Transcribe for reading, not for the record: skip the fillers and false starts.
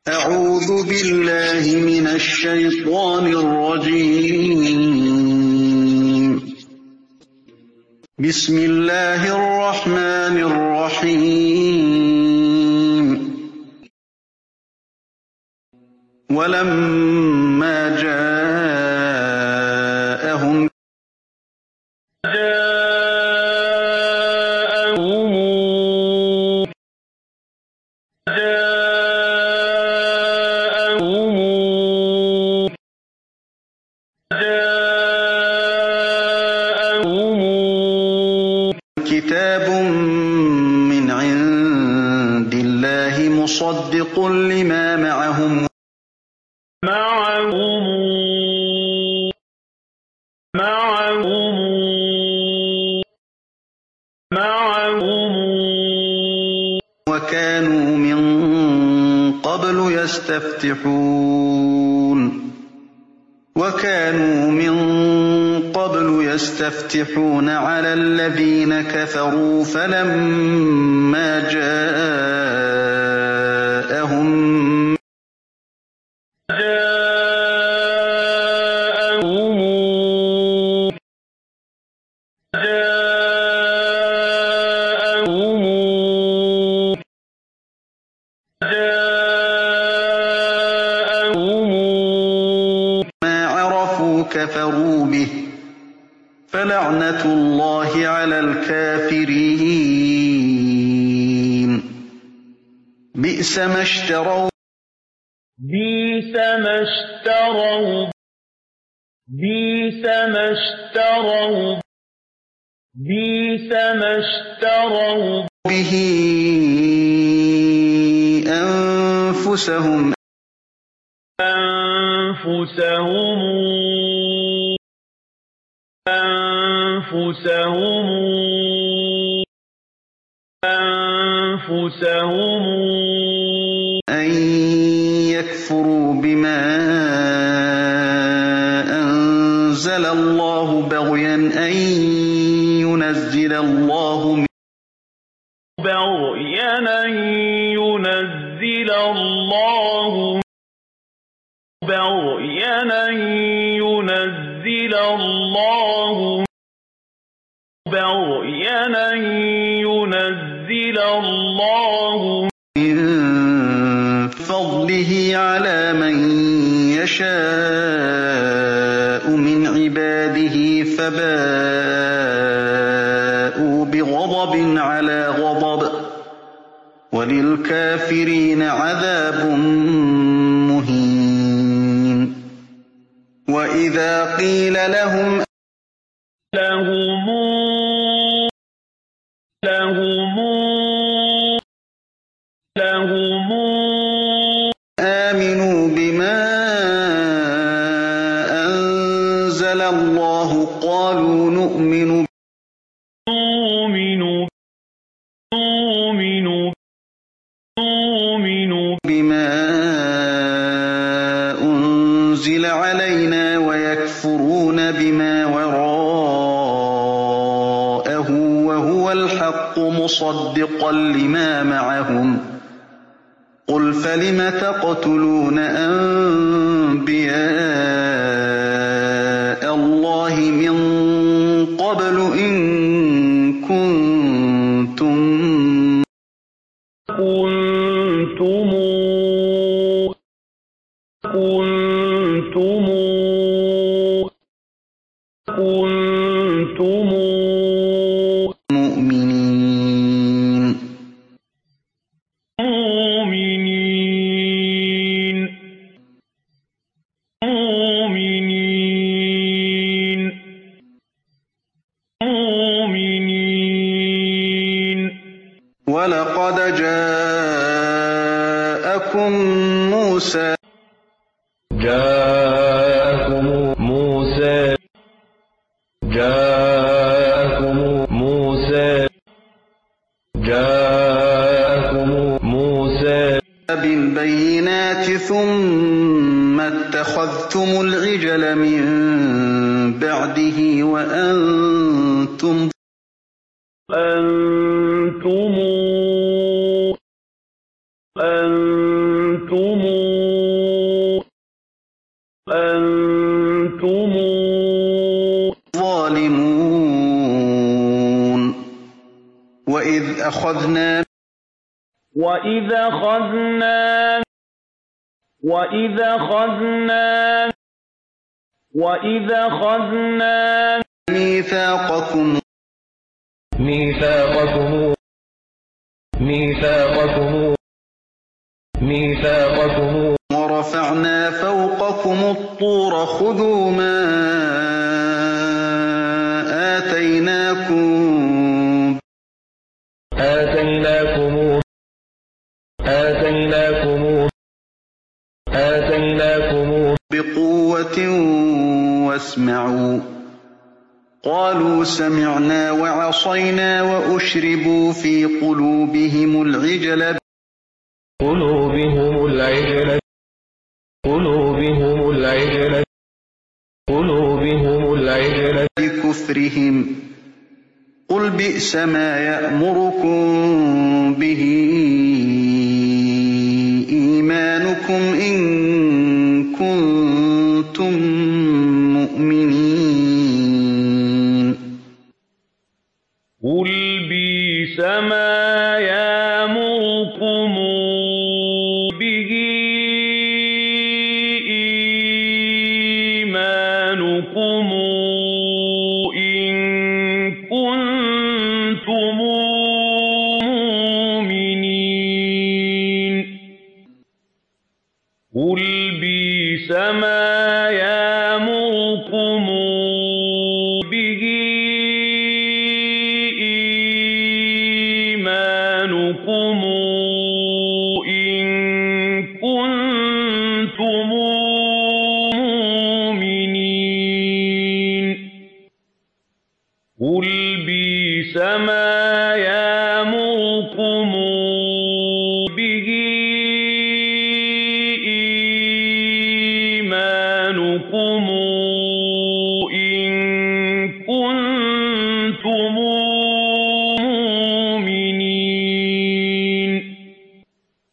أعوذ بالله من الشيطان الرجيم. بسم الله الرحمن الرحيم. ولما جاءهم كتاب من عند الله مصدق لما معهم وكانوا من قبل يستفتحون على الذين كفروا فلما جاءهم ما عرفوا كفروا به فلعنة الله على الكافرين. بئس ما اشتروا به أنفسهم أن يكفروا بما أنزل الله بغيا أن ينزل الله من فضله على من يشاء من عباده فباءوا بغضب على غضب وللكافرين عذاب مهين. وإذا قيل لهم آمنوا بما أنزل الله قالوا نؤمن بما أنزل علينا ويكفرون بما وراءه وهو الحق مصدقا لما معهم. قل فلم تقتلون أنبياء الله من قبل إن كنتم مؤمنين. ولقد جاءكم موسى بالبينات ثم اتخذتم العجل من بعده وأنتم أنتم أخذنا وإذا خذنا ميثاقكم ورفعنا فوقكم الطور خذوا ما آتيناكم بقوة واسمعوا قالوا سمعنا وعصينا وأشربوا في قلوبهم العجل بكفرهم قل بئس ما يأمركم به إيمانكم إن كنتم مؤمنين قل بئس ما يأمركم به إيمانكم إن كنتم مؤمنين قل بئس ما يأمركم به إيمانكم إن كنتم مؤمنين قل بئس ما يأمركم به إيمانكم